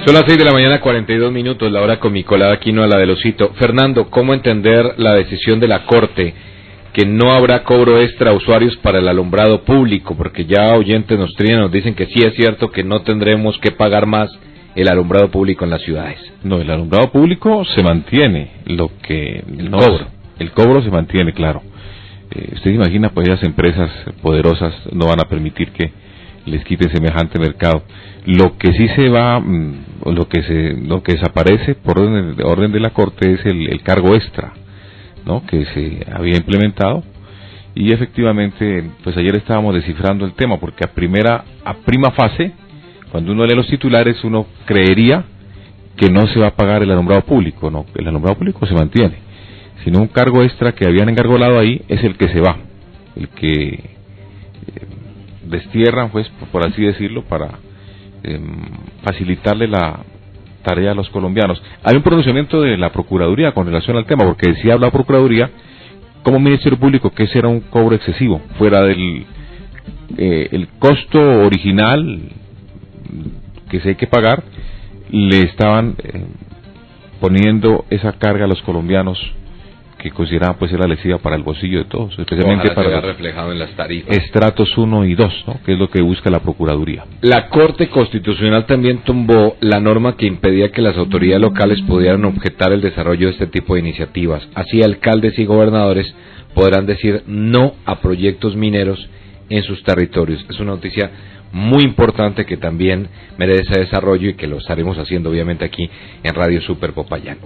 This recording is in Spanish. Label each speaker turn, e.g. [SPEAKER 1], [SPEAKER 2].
[SPEAKER 1] Son las 6 de la mañana, 42 minutos, la hora con mi colada Aquino a la de Osito. Fernando, ¿cómo entender la decisión de la Corte que no habrá cobro extra a usuarios para el alumbrado público? Porque ya oyentes nos dicen que sí es cierto que no tendremos que pagar más el alumbrado público en las ciudades.
[SPEAKER 2] No, el alumbrado público se mantiene, el cobro se mantiene, claro. Usted imagina, pues esas empresas poderosas no van a permitir que les quiten semejante mercado. Lo que sí se va, lo que desaparece por orden de la Corte es el cargo extra, ¿no?, que se había implementado, y efectivamente, pues ayer estábamos descifrando el tema, porque a prima fase, cuando uno lee los titulares, uno creería que no se va a pagar el alumbrado público. No, el alumbrado público se mantiene, sino un cargo extra que habían engargolado ahí es el que se va, el que destierran, pues, por así decirlo, para facilitarle la tarea a los colombianos. Hay un pronunciamiento de la Procuraduría con relación al tema, porque decía la Procuraduría como Ministerio Público que ese era un cobro excesivo, fuera del el costo original que se hay que pagar, le estaban poniendo esa carga a los colombianos que consideraban pues era lesiva para el bolsillo de todos, especialmente para los
[SPEAKER 1] reflejado en las tarifas.
[SPEAKER 2] Estratos 1 y 2, ¿no?, que es lo que busca la Procuraduría.
[SPEAKER 1] La Corte Constitucional también tumbó la norma que impedía que las autoridades locales pudieran objetar el desarrollo de este tipo de iniciativas. Así, alcaldes y gobernadores podrán decir no a proyectos mineros en sus territorios. Es una noticia muy importante que también merece desarrollo y que lo estaremos haciendo obviamente aquí en Radio Super Popayán.